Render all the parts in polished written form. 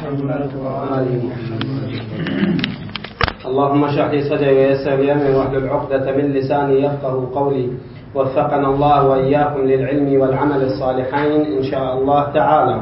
محمد وآل محمد. اللهم اشرح لي صدري ويسر لي أمري واحلل عقدة من لساني يفقهوا قولي. وفقنا الله وإياكم للعلم والعمل الصالحين إن شاء الله تعالى.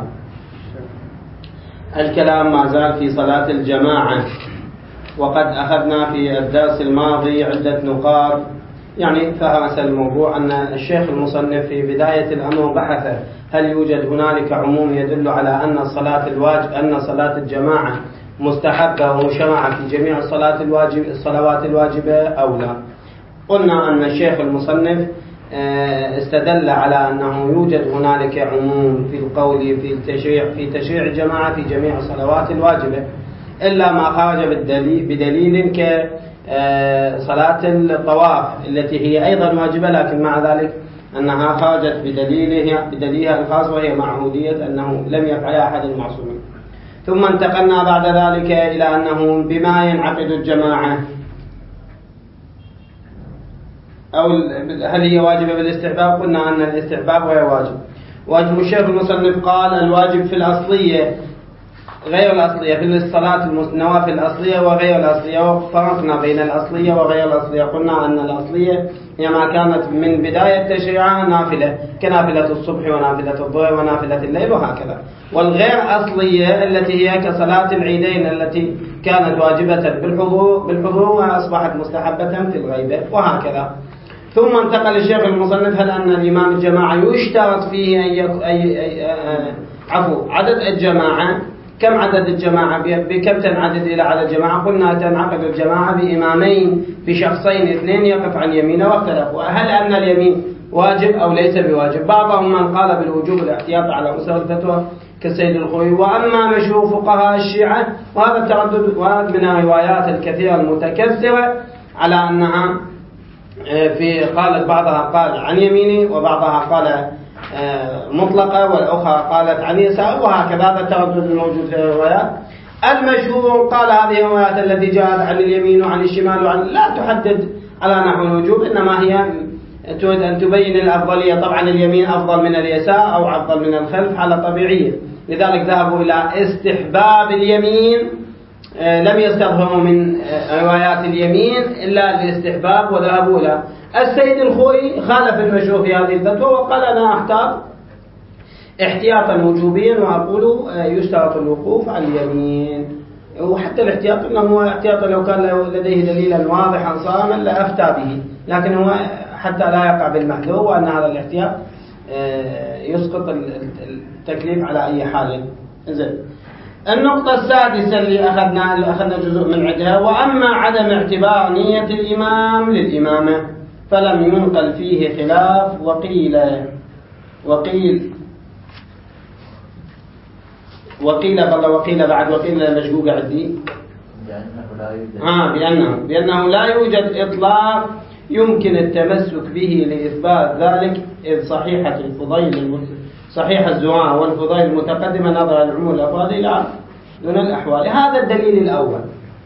الكلام ما زال في صلاة الجماعة، وقد أخذنا في الدرس الماضي عدة نقاط يعني فهمس الموضوع. أن الشيخ المصنف في بداية الأمر بحث هل يوجد هنالك عموم يدل على أن صلاة الجماعة مستحبة ومشرعة في جميع الصلوات الواجبة أو لا. قلنا أن الشيخ المصنف استدل على أنه يوجد هنالك عموم في القول في تشريع الجماعة في جميع الصلوات الواجبة، إلا ما خرج بدليل كصلاة الطواف التي هي أيضا واجبة، لكن مع ذلك أنها خرجت بدليلها الخاص وهي معهودية أنه لم يفعلها أحد المعصومين. ثم انتقلنا بعد ذلك إلى أنه بما ينعقد الجماعة، أو هل هي واجبة بالاستحباب؟ قلنا أن الاستحباب هو واجب. واجب الشيخ المصنف قال الواجب في الأصلية غير الأصلية، في الصلاة النوافل الأصلية وغير الأصلية، وفرقنا بين الأصلية وغير الأصلية. قلنا أن الأصلية هي ما كانت من بداية تشريعها نافلة كنافلة الصبح ونافلة الظهر ونافلة الليل وهكذا، والغير أصلية التي هي كصلاة العيدين التي كانت واجبة بالحضور وأصبحت مستحبة في الغيبة وهكذا. ثم انتقل الشيخ المصنف هل أن الإمام الجماعة يشترط فيه عدد الجماعة. كم عدد الجماعة؟ بكم تنعدد إلى عدد الجماعة؟ قلنا تنعقد الجماعة بإمامين بشخصين اثنين يقف عن يمينه، واختلفوا هل أن اليمين واجب أو ليس بواجب. بعضهم من قال بالوجوب الاحتياط على مستوى الفتوى كالسيد الخوي، وأما مشهور فقهاء الشيعة وهذا التردد وارد من الروايات الكثيرة المتكثرة على أنها قالت بعضها قال عن يمينه وبعضها قال مطلقة والأخرى قالت عن يسار وهكذا. هذا التردد الموجود في الروايات. المشهور قال هذه الروايات التي جاءت عن اليمين وعن الشمال لا تحدد على نحو الوجوب، إنما هي تريد أن تبين الأفضلية. طبعا اليمين أفضل من اليسار أو أفضل من الخلف على طبيعية، لذلك ذهبوا إلى استحباب اليمين، لم يستظهروا من روايات اليمين إلا الاستحباب وذهبوا إلى. السيد الخوي خالف المشهور في هذه الفتوى وقال أنا أحتاط احتياطا وجوبيا وأقول يشترط الوقوف على اليمين. وحتى الاحتياط إنه هو احتياط لو كان لديه دليلا واضحا صارما لأفتى به، لكن هو حتى لا يقع بالمحذور، وأن هذا الاحتياط يسقط التكليف على أي حال. زين. النقطة السادسة اللي أخذنا جزء من عدها، وأما عدم اعتبار نية الإمام للإمامة فلم ينقل فيه خلاف، وقيل مشقوق عندي بأنه لا يوجد إطلاق يمكن التمسك به لإثبات ذلك، إذ صحيح الزواء والفضيل المتقدمة نظر العموم الأفراد إلى دون الأحوال. هذا الدليل الأول.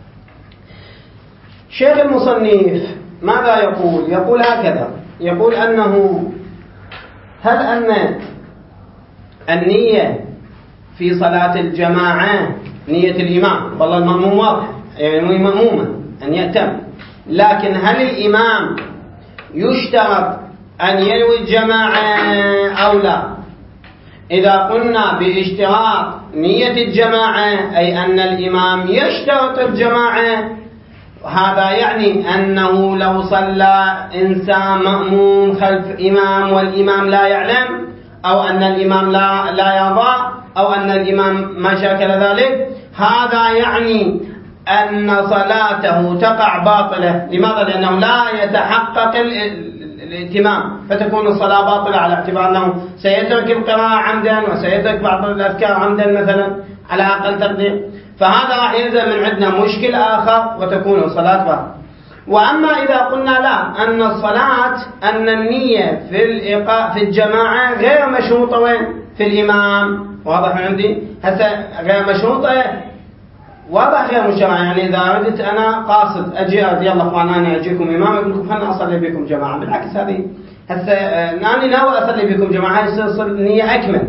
شيخ المصنف ماذا يقول؟ يقول هكذا، يقول أنه هل أن النية في صلاة الجماعة نية الإمام، والله المأموم واضح يعني مأموما أن يأتم، لكن هل الإمام يشترط أن ينوي الجماعة أو لا؟ إذا قلنا باشتراط نية الجماعة أي أن الإمام يشترط الجماعة، هذا يعني أنه لو صلى إنسان مأموم خلف إمام والإمام لا يعلم، أو أن الإمام لا يرضى، أو أن الإمام ما شاكل ذلك، هذا يعني أن صلاته تقع باطلة. لماذا؟ لأنه لا يتحقق الائتمام، فتكون الصلاة باطلة على اعتبار أنه سيترك القراءة عمدا وسيترك بعض الأذكار عمدا مثلا على أقل تقدير، فهذا راح يلزم من عندنا مشكل آخر وتكون الصلاة باطلة. وأما إذا قلنا لا، أن الصلاة أن النية في الجماعة غير مشروطة وين؟ في الإمام. واضح عندي؟ هسه غير مشروطة واضح غير مشروطة، يعني إذا أردت أنا قاصد أجي يلا أخوان أنا أجيكم إمام أقول لكم خلنا أصلي بكم جماعة، بالعكس هذه هسه أنا ناوي أصلي بكم جماعة، هاي تصير نية أكمل.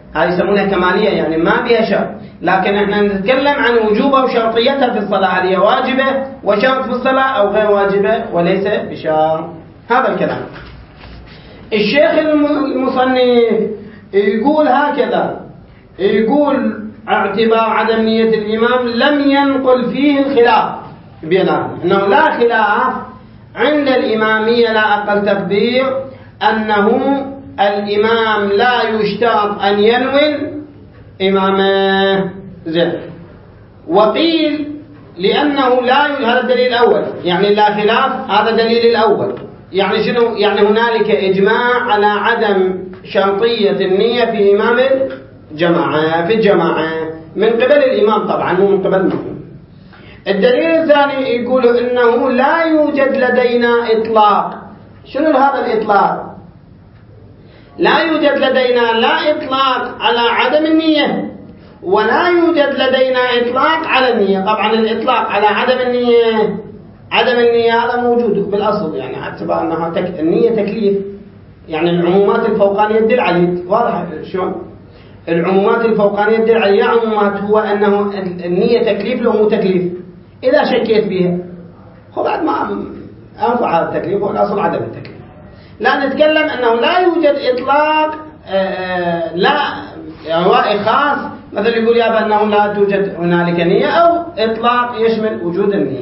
هذه يسمونها كمالية، يعني ما بها شرط. لكن احنا نتكلم عن وجوبها وشرطيتها في الصلاة، هل هي واجبة وشرط في الصلاة أو غير واجبة وليس بشرط. هذا الكلام. الشيخ المصنف يقول هكذا، يقول اعتبار عدم نية الإمام لم ينقل فيه الخلاف بينهم، إنه لا خلاف عند الإمامية لا أقل تقدير أنه الإمام لا يشترط أن ينوي إمامه زين. وقيل لأنه لا هذا الدليل الأول، يعني لا خلاف، هذا الدليل الأول. يعني شنو؟ يعني هنالك إجماع على عدم شرطية النية في إمام الجماعة، في الجماعة من قبل الإمام طبعا، مو من قبل المأموم. الدليل الثاني يقول إنه لا يوجد لدينا إطلاق. شنو هذا الإطلاق؟ لا يوجد لدينا لا إطلاق على عدم النية، ولا يوجد لدينا إطلاق على النية. طبعا الإطلاق على عدم النية هذا موجود بالأصل، يعني اعتبار أنها النية تكليف، يعني العمومات الفوقانية تدل عليه. واضح شلون؟ العمومات الفوقانية تدل عليه. عمومات هو أنه النية تكليف لو مو تكليف، إذا شكيت بها هو بعد ما أنفع هذا التكليف، والأصل عدم التكليف. لا نتكلم أنه لا يوجد إطلاق لا يعني خاص، مثل يقول يا أنه لا توجد هنالك نية، أو إطلاق يشمل وجود النية.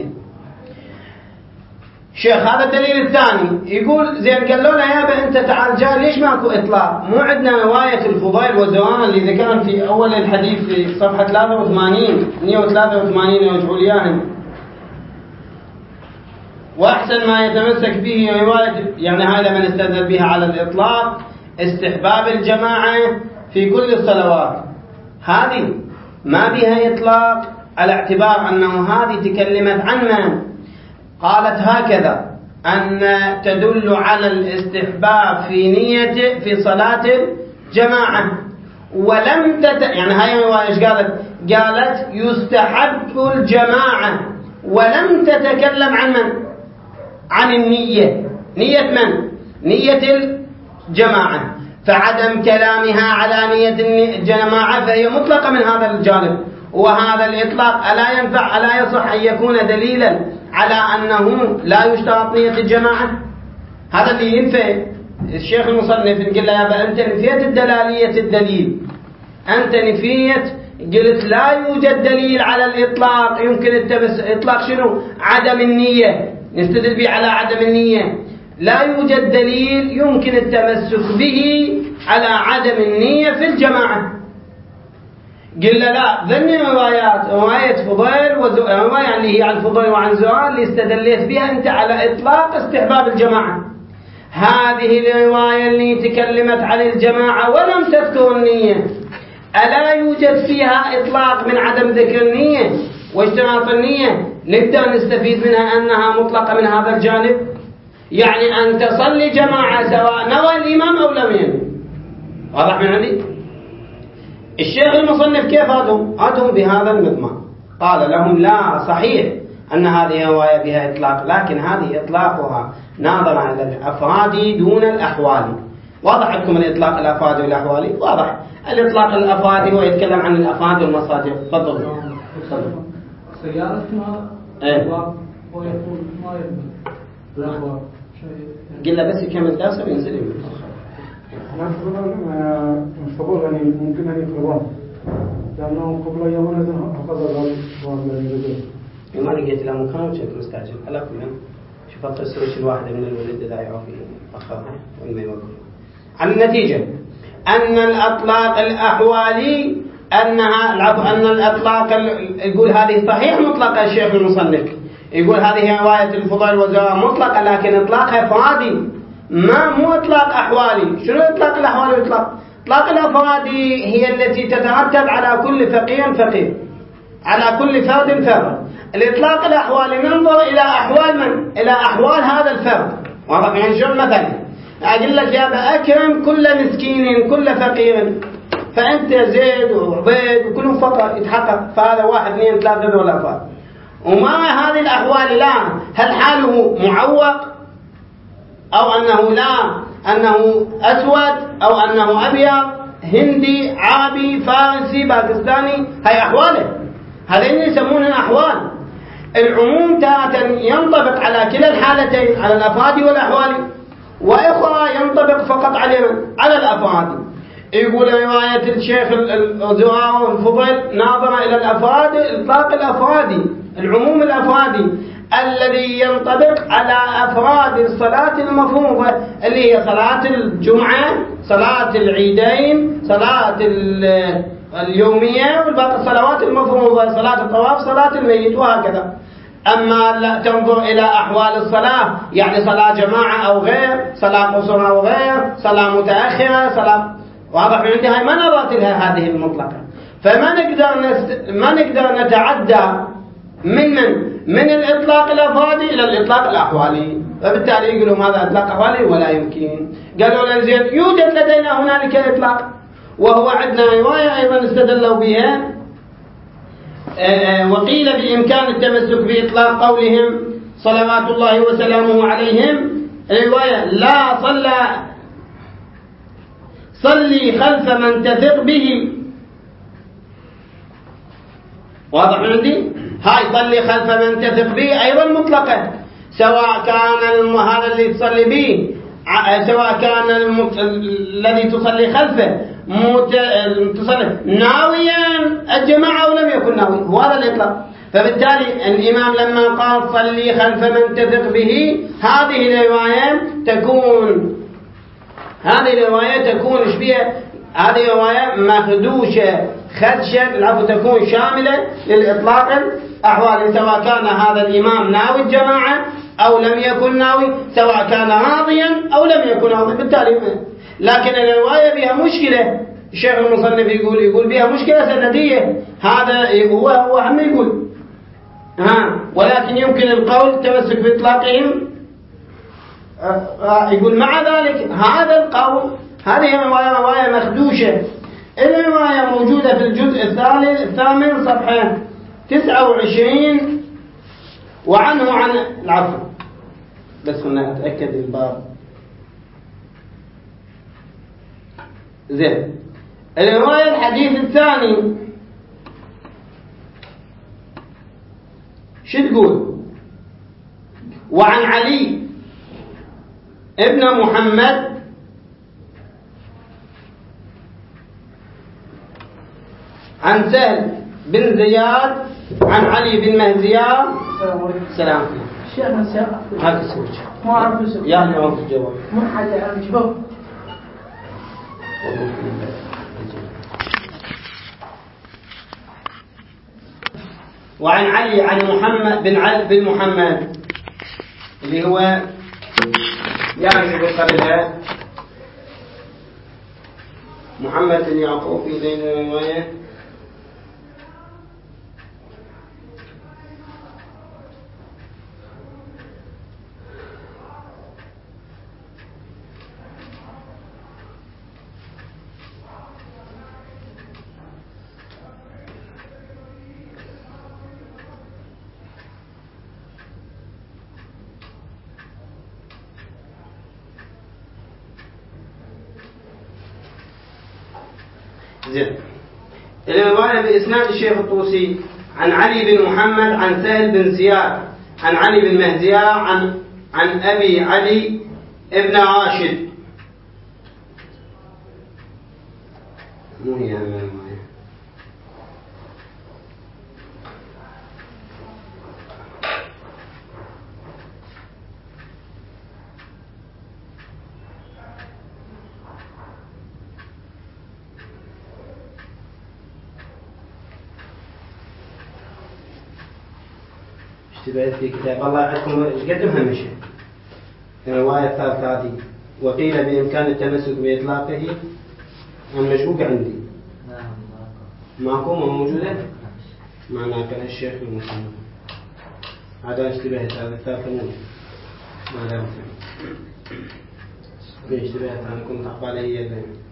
شيخ هذا الدليل الثاني يقول زين، قالوا له يا أنت تعال جاء ليش ماكو إطلاق؟ مو عندنا رواية الفضيل والزوان اللي ذكرها في أول الحديث في صفحة 83 183 يرجعوا لياهم. وأحسن ما يتمسك به رواية، يعني هاي لمن استدل بها على الإطلاق استحباب الجماعة في كل الصلوات. هذه ما بها إطلاق على اعتبار أنه هذه تكلمت عن من؟ قالت هكذا أن تدل على الاستحباب في نية في صلاة الجماعة، ولم يعني هاي الرواية ايش قالت؟ قالت يستحب الجماعة، ولم تتكلم عن من؟ عن النية. نية من؟ نية الجماعة. فعدم كلامها على نية الجماعة فهي مطلقة من هذا الجانب. وهذا الإطلاق ألا ينفع، ألا يصح أن يكون دليلا على أنه لا يشترط نية الجماعة؟ هذا اللي ينفع. الشيخ المصنف يقول له يا أنت نفيت الدلالية الدليل، أنت نفيت، قلت لا يوجد دليل على الإطلاق. يمكن إطلاق شنو؟ عدم النية، نستدل به على عدم النية. لا يوجد دليل يمكن التمسك به على عدم النية في الجماعة. قل لا، ذني روايات، رواية فضيل ورواية اللي هي عن فضيل وعن زوال اللي استدليت بها أنت على إطلاق استحباب الجماعة. هذه الرواية اللي تكلمت عن الجماعة ولم تذكر النية، ألا يوجد فيها إطلاق من عدم ذكر النية واشتراط النية؟ نقدر نستفيد منها أنها مطلقة من هذا الجانب، يعني أن تصلي جماعة سواء نوى الإمام أو لم ينوي. واضح من عندي؟ الشيخ المصنف كيف أدهم بهذا المضمار؟ قال لهم لا، صحيح أن هذه رواية بها إطلاق، لكن هذه إطلاقها ناظرة إلى الأفراد دون الأحوال. واضح لكم الإطلاق الأفراد والأحوال؟ واضح. الإطلاق الأفراد هو يتكلم عن الأفراد والمصادر. تفضل. سيارتها ويقول ما يقبل الأخبار. قل بس يكمل درسه وينزل يمين. أنا أقول يعني ممكن أن يقربان، لأنه قبل يومين أخذ ذلك. ما لقيت له مكان وشكل مستعجل. على كل شوف القصة الواحدة من الولد لا يعرف أخذها وإنما يوقف. على النتيجة أن الأطلاق الأحوالي أن الأطلاق يقول هذه صحيح مطلقة. الشيخ المصنف يقول هذه رواية الفضيل والزوال مطلقة، لكن إطلاقها إفرادي، مو إطلاق أحوالي. شنو إطلاق الأحوالي؟ إطلاق الأفرادي هي التي تترتب على كل فقيه فقيه، على كل فرد فرد. الإطلاق الأحوالي ننظر إلى أحوال من؟ إلى أحوال هذا الفرد. واضح؟ يعني شو مثلا أقول لك يا أكرم كل مسكين كل فقير، فأنت زيد وعبيد وكلهم فقط يتحقق، فهذا 1 2 3 دول أفراد. وما هذه الأحوال لا، هل حاله معوق أو أنه لا، أنه أسود أو أنه أبيض هندي عربي فارسي باكستاني، هاي أحواله، هذين يسمونها أحوال. العموم تارة ينطبق على كلا الحالتين، على الأفراد والأحوال، وإخرى ينطبق فقط على الأفراد. يقول رواية الشيخ الزهراء الفضيل ناظرة إلى الأفراد، إطلاق الأفرادي، العموم الأفرادي الذي ينطبق على أفراد الصلاة المفروضة، اللي هي صلاة الجمعة، صلاة العيدين، صلاة اليومية، والباقي الصلوات المفروضة، صلاة الطواف، صلاة الميت، وهكذا. أما لا تنظر إلى أحوال الصلاة، يعني صلاة جماعة أو غير، صلاة قصر أو غير، صلاة متأخرة، صلاة واضح عندي، هاي ما نظرت لها هذه المطلقة. فما نقدر نتعدى من الإطلاق الأفرادي إلى الإطلاق الأحوالي، فبالتالي يقولوا هذا إطلاق أحوالي ولا يمكن. قالوا لزين يوجد لدينا هنالك إطلاق، وهو عندنا رواية أيضا استدلوا بها، وقيل بإمكان التمسك بإطلاق قولهم صلوات الله وسلامه عليهم، رواية لا صلي خلف من تثق به. واضح عندي؟ هاي صلي خلف من تثق به أيضا مطلقة، سواء كان هذا اللي تصلي به، سواء كان الذي تصلي خلفه تصلي ناويا الجماعة أو لم يكن ناوي، هو هذا الإطلاق. فبالتالي الإمام لما قال صلي خلف من تثق به، هذه الرواية تكون شبيه، هذه رواية مخدوشة خدشة، تكون شاملة للإطلاق الأحوال، سواء كان هذا الإمام ناوي الجماعة أو لم يكن ناوي، سواء كان راضيا أو لم يكن راضيا. بالتالي لكن الرواية بها مشكلة، الشيخ المصنف يقول بها مشكلة سندية، هذا هو هم يقول ولكن يمكن القول تمسك بإطلاقهم. يقول مع ذلك هذا القول، هذه رواية مخدوشة. الرواية موجودة في الجزء الثامن صفحة 29، وعنه عن العفو، بس هنا أتأكد الباب زين. الرواية الحديث الثاني شو تقول؟ وعن علي ابن محمد عن سهل بن زياد عن علي بن مهزيار. السلام عليكم. شيخنا الشيخ هذا السوق ما أعرف اسمه. يا اللي عرف الجواب مو حاجة عن جواب. وعن علي عن محمد بن محمد اللي هو يعني بقرية محمد بن يعقوب في ذيل الرواية. زين. الرواية بإسناد الشيخ الطوسي عن علي بن محمد عن سهل بن زياد عن علي بن مهزيار عن أبي علي ابن راشد. مو هي الرواية. اشتبهت في كتاب الله عندكم قد مهمشة الرواية الثالثة هذه، وقيل بإمكان التمسك بإطلاقه. المشكوك عندي ماكو موجودة معناه كان الشيخ المصنف هذا اشتبهت، هذا الثالثة موجود ما دام اشتبهت أنا كنت أقبل هي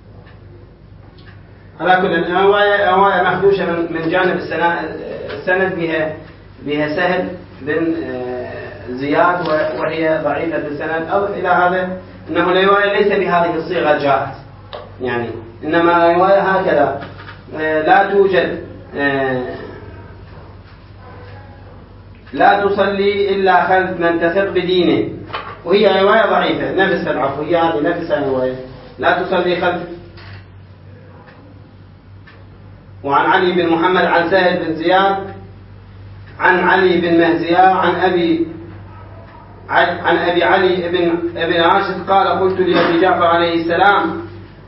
على كل رواية مخدوشة من جانب السند بها سهل بن زياد وهي ضعيفة السند. أضف إلى هذا أنه الرواية ليس بهذه الصيغة جاءت، يعني إنما رواية هكذا لا توجد لا تصلي إلا خلف من تثق بدينه، وهي رواية ضعيفة نفس العفو، هي هذه نفس الرواية لا تصلي خلف. وعن علي بن محمد عن سهل بن زياد عن علي بن مهزيا عن أبي علي بن راشد قال قلت لأبي جعفر عليه السلام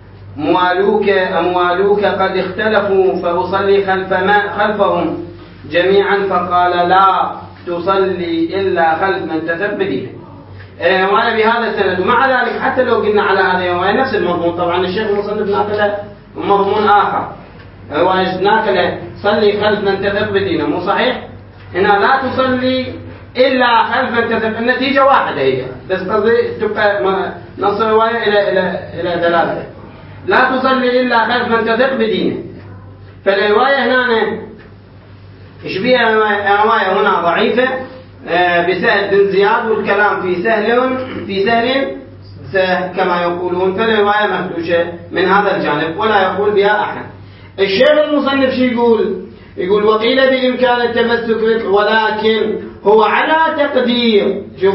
موالوك قد اختلفوا فأصلي خلفهم جميعا، فقال لا تصلي إلا خلف من تثق بدينه. رواية بهذا السند. ومع ذلك حتى لو قلنا على هذه الرواية نفس المضمون، طبعا الشيخ المصنف ناقل مضمون آخر، رواية ناقل صلي خلف من تثق بدينه، مو صحيح؟ هنا لا تصلي إلا خلف من تثق، النتيجة واحدة هي، بس قصدي تبقى نص الرواية إلى دلالة لا تصلي إلا خلف من تثق بدينه. فالرواية هنا إيش بيها؟ رواية هنا ضعيفة بسهل بن زياد، والكلام في سهل كما يقولون، فالرواية مخدوشة من هذا الجانب ولا يقول بها أحد. الشيخ المصنف شو يقول وقيل بإمكان التمسك، ولكن هو على تقدير، شوف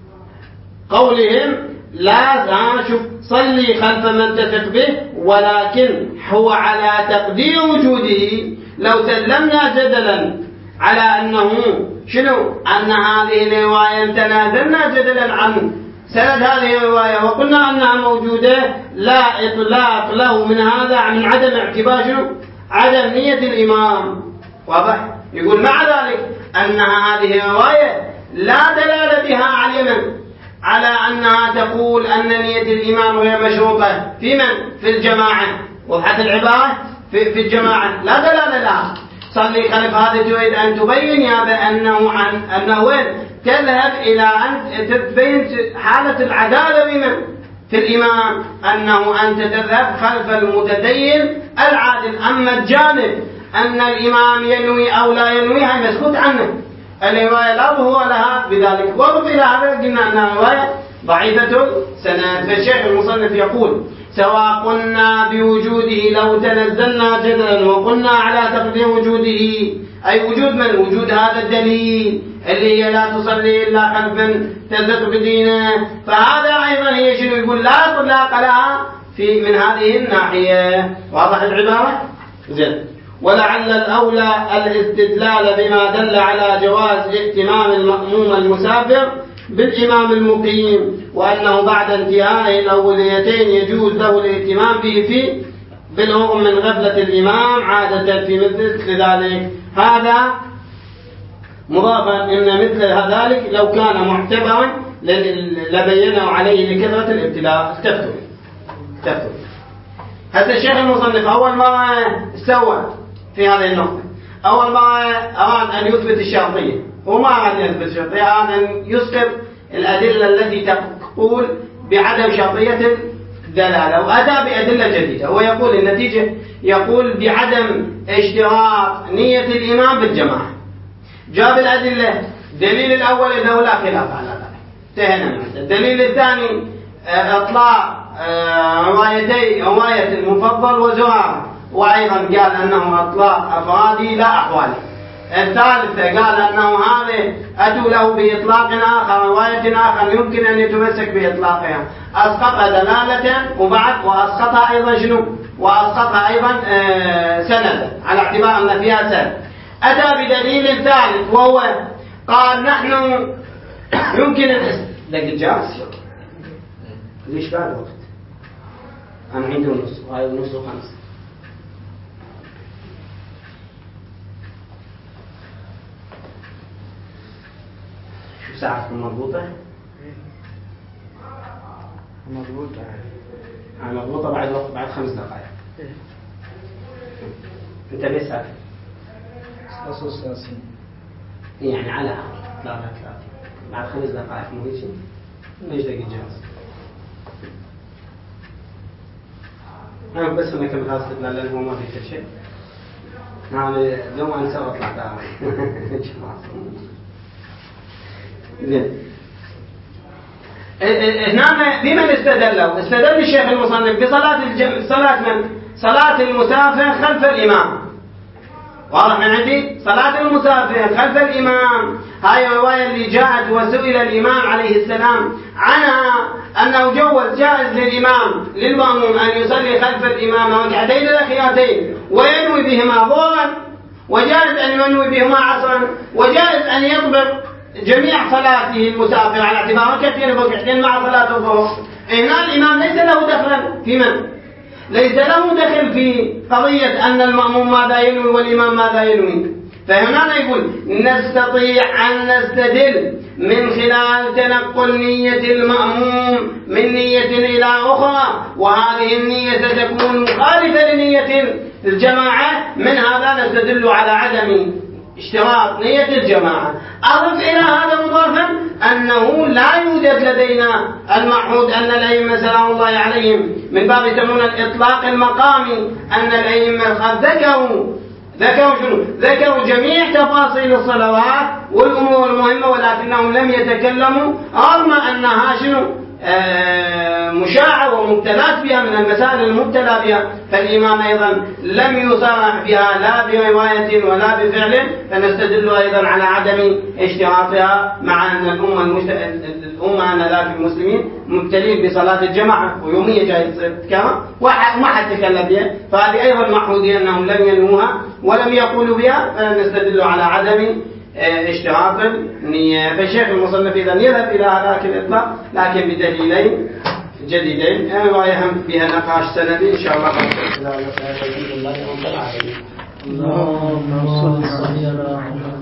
قولهم لا شوف صلي خلف من تثق به، ولكن هو على تقدير وجوده. لو سلمنا جدلا على أنه أن هذه الرواية تنازلنا جدلا عن سند هذه الرواية وقلنا أنها موجودة، لا إطلاق له من هذا من عدم اعتبار عدم نية الإمام. واضح؟ يقول مع ذلك أن هذه الرواية لا دلالة بها على أنها تقول أن نية الإمام غير مشروطة في الجماعة. وضحت العبارة في الجماعة لا دلالة لها. صلي خلف هذا تريد أن تبين يا بأنه أنه تذهب إلى أن تبين حالة العدالة في الإمام، أنه أنت تذهب خلف المتدين العادل. أما الجانب أن الإمام ينوي أو لا ينوي هي مسكوت عنه، الرواية لا ظهور لها بذلك. وضف إلى هذا قلنا أنها رواية ضعيفة السند. فالشيخ المصنف يقول سواء قلنا بوجوده لو تنزلنا جدلا وقلنا على تقدير وجوده، أي وجود من؟ وجود هذا الدليل اللي هي لا تصلي إلا خلف من تثق بدينه، فهذا أيضا هي شنو؟ يقول لا إطلاق لها من هذه الناحية. واضح العبارة؟ زين. ولعل الأولى الاستدلال بما دل على جواز ائتمام المأموم المسافر بالإمام المقيم، وأنه بعد انتهاء الأوليتين يجوز له الائتمام به في بالرغم من غفلة الإمام عادة في مثل ذلك. هذا مضافا إن مثل ذلك لو كان معتبرا لبينه عليه لكثرة الابتلاء. اكتفتوا. هذا الشيخ المصنف أول ما سوى في هذه النقطة، أول ما أراد أن يثبت الشرطية، وما أراد أن يثبت الشرطية، أراد أن يسقط الأدلة التي تقول بعدم شرطية الدلالة، وأتى بأدلة جديدة. هو يقول النتيجة يقول بعدم اشتراط نية الإمام بالجماعة. جاب الأدلة، الدليل الأول أنه لا خلاف على ذلك، انتهينا منه. الدليل الثاني إطلاق رواية المفضل وزهار، وأيضا قال أنه أطلاق أفرادي لا أحوالي. الثالثة قال أنه هذا أتوا له بإطلاق آخر، رواية آخر يمكن أن يتمسك بإطلاقها، أسقط دلالة وبعد وأسقطها أيضا شنو؟ وأسقطها أيضا سندا على اعتبار أن فيها سند. أتى بدليل ثالث وهو قال نحن يمكن دقيقة جالس ليش بعد وقت؟ أنا عندي ونص وهاي ونص وخمس. شو ساعتكم مضبوطة؟ مضبوطة بعد وقت، بعد 5 دقائق. أنت ليش ساكت؟ 33 يعني على 33 بعد 5 دقائق مو هيك؟ ليش دقيقة جالس؟ أنا بس هناك الغاز تدلل لأنه ما في شيء. نعم لو أنسى أطلع داري. زين. هنا بمن استدلوا؟ استدل الشيخ المصنف بصلاة صلاة من؟ صلاة المسافر خلف الإمام. واضح من عندي؟ صلاة المسافر خلف الإمام، هاي الرواية اللي جاءت وسئل الإمام عليه السلام عنها أنه جائز للإمام للمأموم أن يصلي خلف الإمام ركعتين الأخيرتين وينوي بهما ظهرا، وجائز أن ينوي بهما عصرا، وجائز أن يطبق جميع صلاته المسافر على اعتبار ركعتين مع صلاة الظهر. هنا الإمام ليس له دخل في من؟ ليس له دخل في قضية أن المأموم ماذا ينوي والإمام ماذا ينوي. فهنا يقول نستطيع أن نستدل من خلال تنقل نية المأموم من نية إلى أخرى، وهذه النية ستكون مخالفة لنية الجماعة، من هذا نستدل على عدم اشتراط نية الجماعة. أضف إلى هذا مضافا أنه لا يوجد لدينا المعهود أن الأئمة سلام الله عليهم من باب يسمون الإطلاق المقامي أن الأئمة ذكروا جميع تفاصيل الصلوات والأمور المهمة، ولكنهم لم يتكلموا رغم أنها مشاعة ومبتلات بها من المسائل المبتلى بها. فالإمام أيضا لم يصرح بها لا برواية ولا بفعل، فنستدل أيضا على عدم اشتراطها، مع أن الأمة ذاك المسلمين مبتلين بصلاة الجماعة ويومية جاي كما وما حد تكلم بها، فهذه أيضا معهودية أنهم لم ينوها ولم يقولوا بها، فنستدل على عدم اشتراط النية. فالشيخ المصنف إذا يذهب إلى هذاك الإطلاق لكن بدليلين جديدين، رواية هم فيها نقاش سندي إن شاء الله. اللهم صل على محمد.